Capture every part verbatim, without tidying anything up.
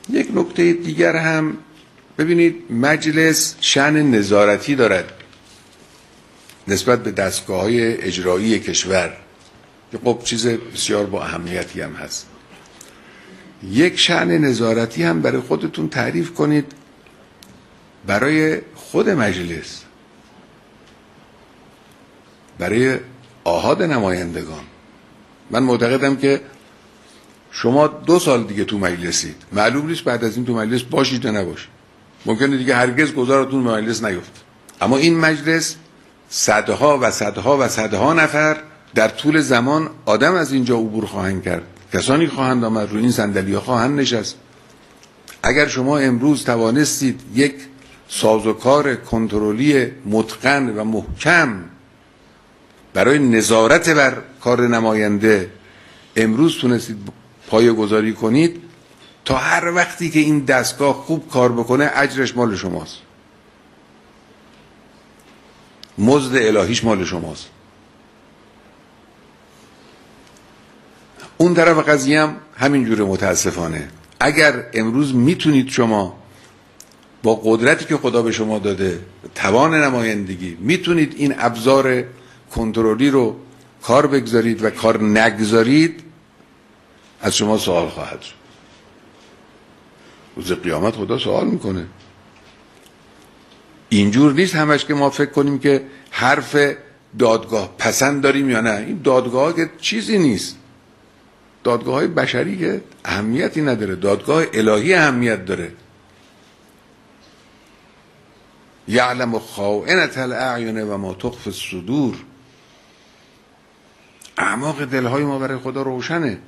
یک نکته دیگر هم ببینید، مجلس شأن نظارتی دارد نسبت به دستگاه‌های اجرایی کشور که خب چیز بسیار با اهمیتی هم هست. یک شأن نظارتی هم برای خودتون تعریف کنید، برای خود مجلس، برای آحاد نمایندگان. من معتقدم که شما دو سال دیگه تو مجلسید، معلوم نیست بعد از این تو مجلس باشید یا نباشید، ممکنه دیگه هرگز گذارتون مجلس نیفته، اما این مجلس صدها و صدها و صدها نفر در طول زمان آدم از اینجا عبور خواهند کرد، کسانی خواهند آمد، روی این صندلی‌ها خواهند نشست. اگر شما امروز توانستید یک سازوکار کنترلی متقن و محکم برای نظارت بر کار نماینده امروز تونستید پایه گذاری کنید، تا هر وقتی که این دستگاه خوب کار بکنه اجرش مال شماست، مزد الهیش مال شماست. اون طرف قضیه هم همینجوره. متاسفانه اگر امروز میتونید شما با قدرتی که خدا به شما داده، توان نمایندگی، میتونید این ابزار کنترلی رو کار بگذارید و کار نگذارید، از شما سوال خواهد شد. روز قیامت خدا سوال میکنه. اینجور نیست همش که ما فکر کنیم که حرف دادگاه پسند داریم یا نه. این دادگاه که چیزی نیست، دادگاه های بشری که اهمیتی نداره، دادگاه الهی اهمیت داره. یعلم خائنة الاعین و ما تخفی الصدور. اعماق دلهای ما برای خدا روشنه.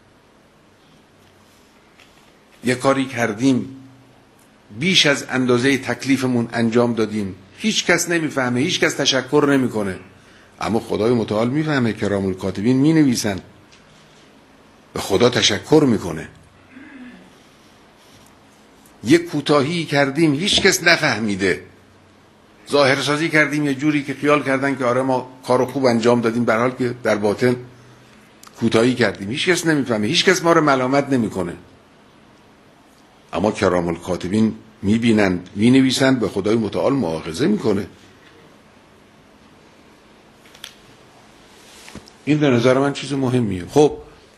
یه کاری کردیم، بیش از اندازه تکلیفمون انجام دادیم، هیچ کس نمیفهمه، هیچ کس تشکر نمیکنه، اما خدای متعال میفهمه، کرام الکاتبین می نویسن، به خدا تشکر میکنه. یه کوتاهی کردیم، هیچ کس نفهمیده، ظاهرسازی کردیم یه جوری که خیال کردن که آره ما کارو خوب انجام دادیم، در حال که در باطن کوتاهی کردیم، هیچ کس نمیفهمه، هیچ کس ما رو ملامت نمیکنه، اما کرام الکاتبین میبینند، مینویسند، به خدای متعال مؤاخذه میکنه. این به نظر من چیز مهمیه. خب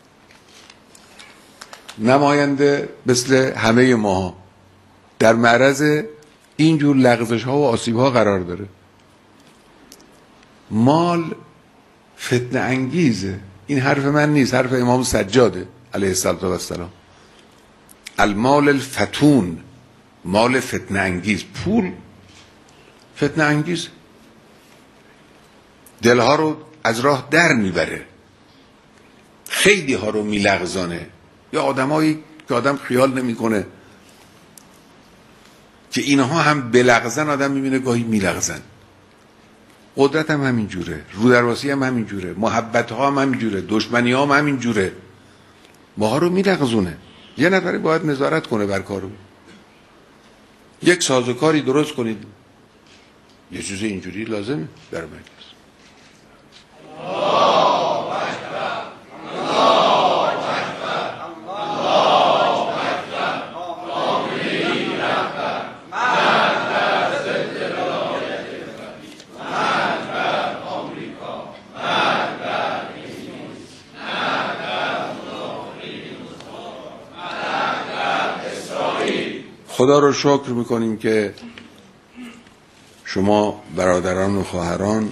نماینده مثل همه ما در معرض اینجور لغزش ها و آسیب ها قرار داره. مال فتنه انگیزه. این حرف من نیست، حرف امام سجاده علیه السلام. المال الفتون، مال فتنه انگیز. پول فتنه انگیز، دلها رو از راه در میبره، خیلی ها رو میلغزانه. یا آدمایی که آدم خیال نمیکنه که اینها هم بلغزن، آدم میبینه گاهی میلغزن. قدرت هم همین جوره، رودرواسی هم همین جوره، محبت ها هم همین جوره، دشمنی ها هم همین جوره، ماها رو میلغزونه. یه نفری باید نظارت کنه بر کارو. یک سازوکاری درست کنید، یه چیز اینجوری لازمه در مجلس. خدا رو شکر میکنیم که شما برادران و خواهران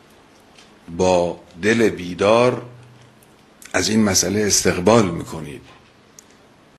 با دل بیدار از این مسئله استقبال میکنید.